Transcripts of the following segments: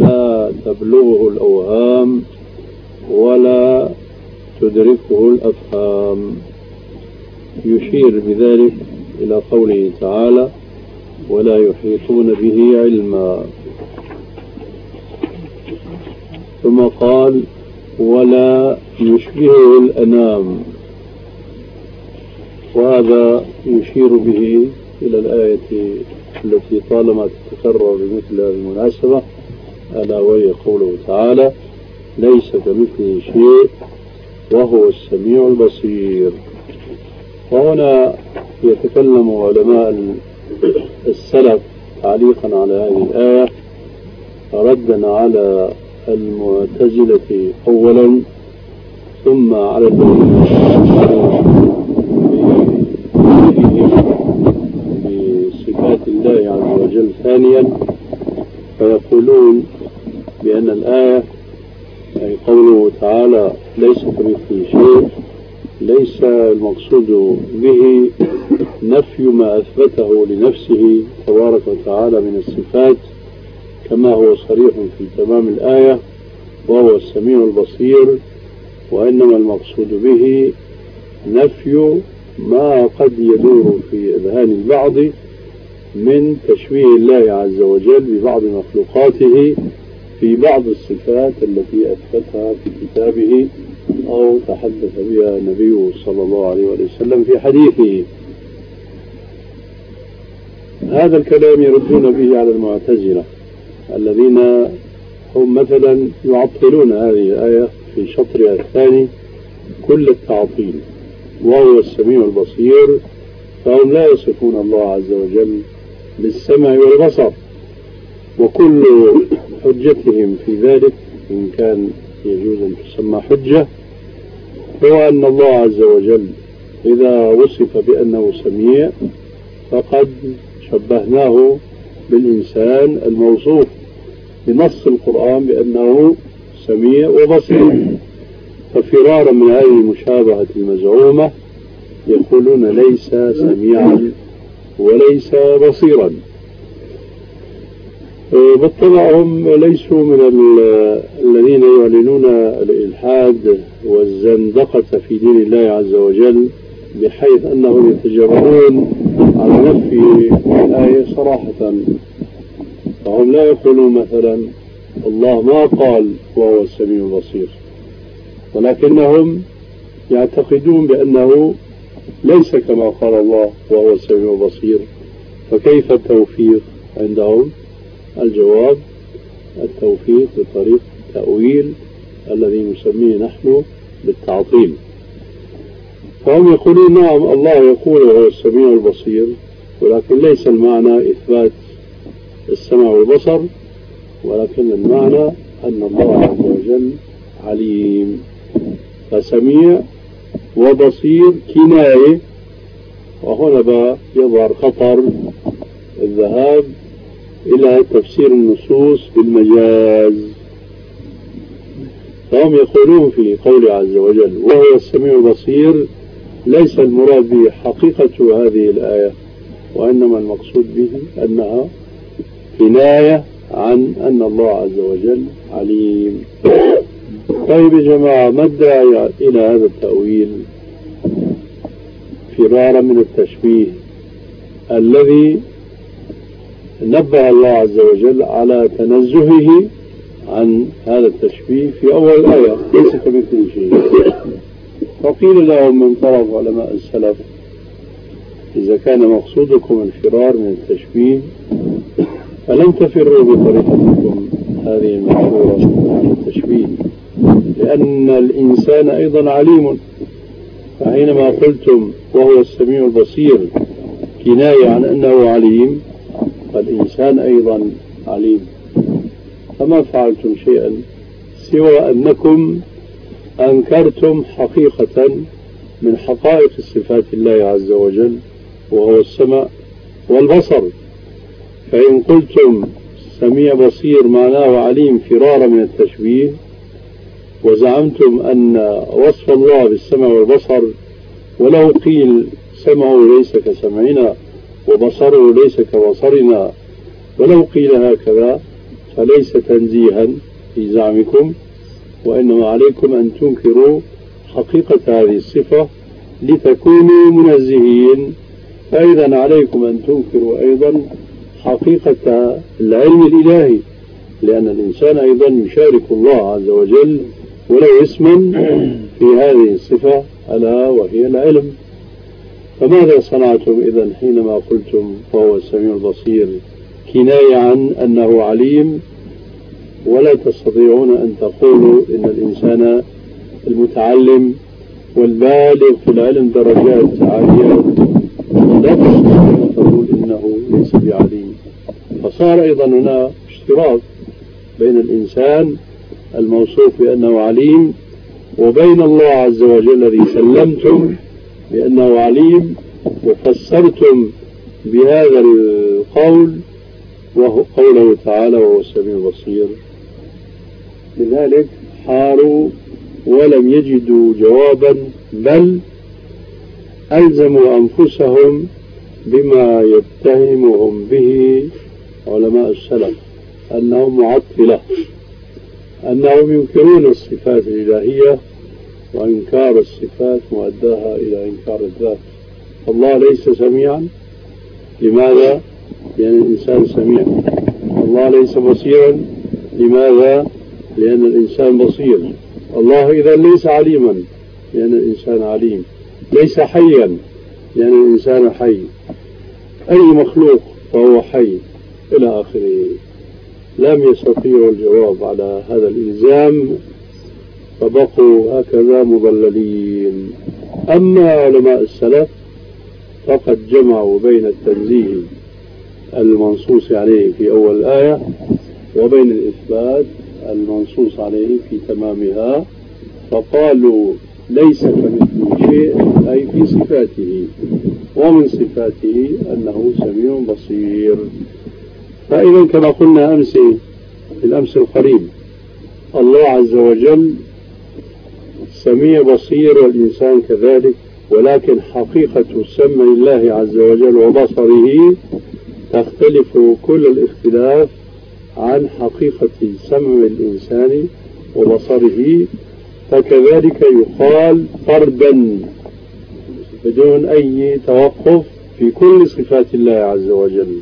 لا تبلغه الأوهام ولا تدركه الأفهام. يشير بذلك إلى قوله تعالى: ولا يحيطون به علما. ثم قال: ولا يشبهه الأنام. وهذا يشير به إلى الآية التي طالما تتكرر بمثل هذه المناسبة، ألا وهي قوله تعالى: ليس كمثله شيء وهو السميع البصير. وهنا يتكلم علماء السلف تعليقا على هذه الآية ردا على المعتزلة أولا، ثم على الذين بصفات الله عز وجل ثانيا. فيقولون بأن الآية أي قوله تعالى ليس كمثله شيء ليس المقصود به نفي ما أثبته لنفسه تبارك وتعالى من الصفات كما هو صريح في تمام الآية وهو السميع البصير، وإنما المقصود به نفي ما قد يدور في أذهان البعض من تشبيه الله عز وجل ببعض مخلوقاته في بعض الصفات التي أثبتها في كتابه أو تحدث بها النبي صلى الله عليه وسلم في حديثه. هذا الكلام يردون به على المعتزلة الذين هم مثلا يعطلون هذه الآية في شطرها الثاني كل التعطيل وهو السميع البصير، فهم لا يصفون الله عز وجل بالسمع والبصر، وكل حجتهم في ذلك إن كان يجوز أن تسمى حجة هو أن الله عز وجل إذا وصف بأنه سميع فقد شبهناه بالإنسان الموصوف بنص القرآن بأنه سميع وبصير. ففرارا من هذه المشابهة المزعومة يقولون ليس سميعا وليس بصيرا. بالطبع هم ليسوا من الذين يعلنون الإلحاد والزندقة في دين الله عز وجل بحيث أنهم يتجرؤون على نفي الآية صراحة. فهم لا يقولون مثلا الله ما قال وهو السميع البصير، ولكنهم يعتقدون بأنه ليس كما قال الله وهو السميع البصير. فكيف التوفيق عندهم؟ الجواب التوفيق بطريق التأويل الذي نسميه نحن بالتعطيل. فهم يقولون نعم الله يقول وهو السميع البصير، ولكن ليس المعنى إثبات السمع والبصر، ولكن المعنى أن الله عز وجل عليم. فسميع وبصير كناية، وهنا بقى يظهر خطر الذهاب إلى تفسير النصوص بالمجاز. فهم يقولون في قوله عز وجل وهو السميع البصير ليس المراد به حقيقة هذه الآية، وإنما المقصود به أنها كناية عن أن الله عز وجل عليم. طيب يا جماعة، ما الداعي إلى هذا التأويل فرارا من التشبيه الذي نبه الله عز وجل على تنزهه عن هذا التشبيه في أول الآية ليس كمثله شيء؟ فقيل لهم من طرف علماء السلف إذا كان مقصودكم الفرار من التشبيه فلم تفروا بطريقتكم هذه المشهورة عن التشبيه، لأن الإنسان أيضا عليم. فحينما قلتم وهو السميع البصير كناية عن أنه عليم، فالإنسان أيضا عليم. فما فعلتم شيئا سوى أنكم أنكرتم حقيقة من حقائق صفات الله عز وجل وهو السمع والبصر. فإن قلتم سميع بصير معناه عليم فرارا من التشبيه، وزعمتم أن وصف الله بالسمع والبصر ولو قيل سمعه ليس كسمعنا وبصره ليس كبصرنا ولو قيل هكذا فليس تنزيها في زعمكم، وإنما عليكم أن تنكروا حقيقة هذه الصفة لتكونوا منزهين. فإذا عليكم أن تنكروا أيضا حقيقة العلم الإلهي، لأن الإنسان أيضا يشارك الله عز وجل ولو اسما في هذه الصفة ألا وهي العلم. فماذا صنعتم إذا حينما قلتم وهو السميع البصير كناية عن أنه عليم، ولا تستطيعون أن تقولوا إن الإنسان المتعلم والبالغ في العلم درجات عالية لا تستطيع أن تقول إنه ليس بعليم؟ فصار أيضا هنا اشتراك بين الإنسان الموصوف بأنه عليم وبين الله عز وجل الذي سلمتم بأنه عليم وفسرتم بهذا القول وهو قوله تعالى وهو السميع البصير. لذلك حاروا ولم يجدوا جوابا، بل ألزموا أنفسهم بما يتهمهم به علماء السلف أنهم معطلة، أنهم ينكرون الصفات الإلهية، وإنكار الصفات مؤداها إلى إنكار الذات. الله ليس سميعا، لماذا؟ لأن الإنسان سميع. الله ليس بصيرا، لماذا؟ لأن الإنسان بصير. الله إذا ليس عليما، لأن الإنسان عليم. ليس حيا، لأن الإنسان حي. أي مخلوق فهو حي إلى آخره. لم يستطيعوا الجواب على هذا الإلزام، فبقوا هكذا مضللين. أما علماء السلف فقد جمعوا بين التنزيه المنصوص عليه في أول الآية وبين الإثبات المنصوص عليه في تمامها، فقالوا ليس كمثله شيء أي في صفاته، ومن صفاته أنه سميع بصير. فإذا كما قلنا أمس في الأمس القريب، الله عز وجل سميع بصير والإنسان كذلك، ولكن حقيقة سمع الله عز وجل وبصره تختلف كل الاختلاف عن حقيقة سمع الإنسان وبصره. فكذلك يقال فردا بدون أي توقف في كل صفات الله عز وجل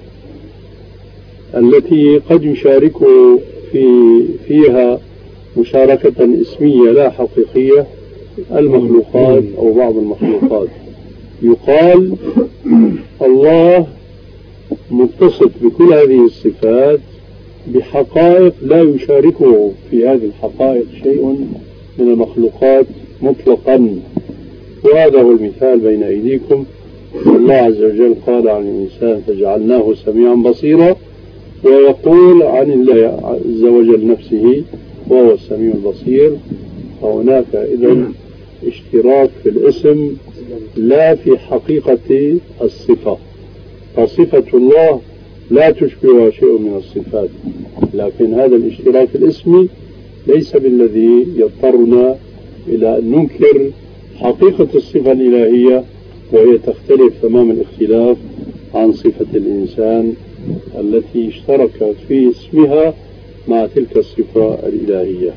التي قد يشاركه فيها مشاركة اسمية لا حقيقية المخلوقات أو بعض المخلوقات. يقال الله متصف بكل هذه الصفات بحقائق لا يشاركه في هذه الحقائق شيء من المخلوقات مطلقا. وهذا هو المثال بين أيديكم. الله عز وجل قال عن الإنسان فجعلناه سميعا بصيرا، ويقول عن الله عز وجل نفسه وهو السميع البصير. فهناك إذن اشتراك في الاسم لا في حقيقة الصفة، فصفة الله لا تشبهها شيء من الصفات، لكن هذا الاشتراك الاسمي ليس بالذي يضطرنا إلى أن ننكر حقيقة الصفة الإلهية، وهي تختلف تمام الاختلاف عن صفة الإنسان التي اشتركت في اسمها مع تلك الصفة الإلهية.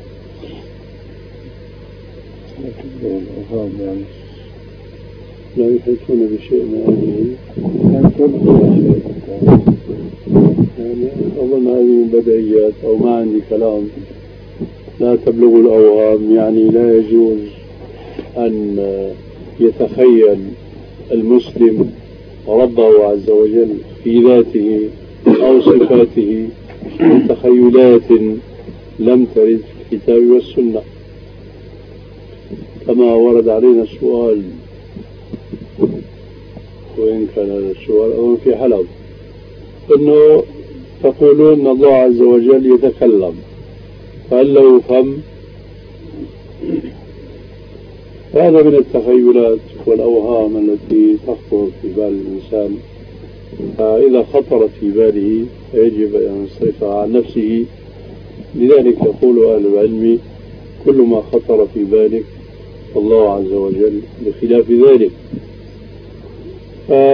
لا يحيطون بشيء من هذه، يعني أظن هذه من بديهيات أو ما عندي كلام. لا تبلغ الأوهام، يعني لا يجوز أن يتخيل المسلم ربه عز وجل في ذاته أو صفاته تخيلات لم ترد في الكتاب والسنة. كما ورد علينا السؤال، وإن كان هذا السؤال أو في حلب، أنه تقولون أن الله عز وجل يتكلم، فهل له فم؟ هذا من التخيلات والأوهام التي تخطر في بال الإنسان، فإذا خطرت في باله يجب أن يصرفها عن نفسه. لذلك يقول أهل العلم كل ما خطر في بالك فالله عز وجل بخلاف ذلك.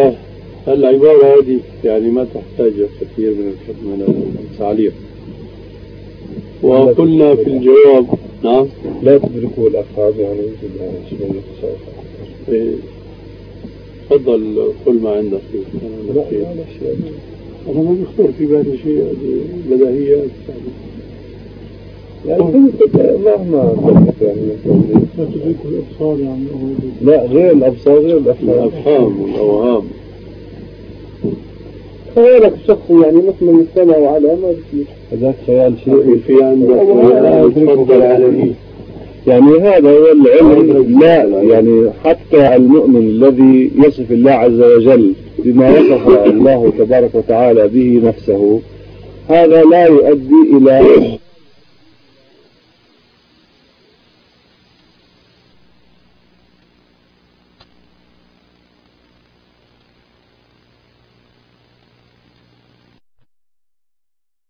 فالعبارة هذه يعني ما تحتاج كثير من التعليق. وقلنا في الجواب نعم لا تدركوا الأفهام يعني يمكن يعني شوية تصرف. تفضل قل ما عندك. لا شيء أنا ما بخطر في بالي شيء بديهيات يعني مهما كنت يعني لا تدرك الأبصار يعني لا غير الأبصار غير الأفهام والأوهام. خيالك الشخصي يعني مثل السمع وعلى ما بصير هذاك خيال شيء في عندك تفضل عليه يعني هذا هو العلم. لا يعني حتى المؤمن الذي يصف الله عز وجل بما وصف الله تبارك وتعالى به نفسه هذا لا يؤدي إلى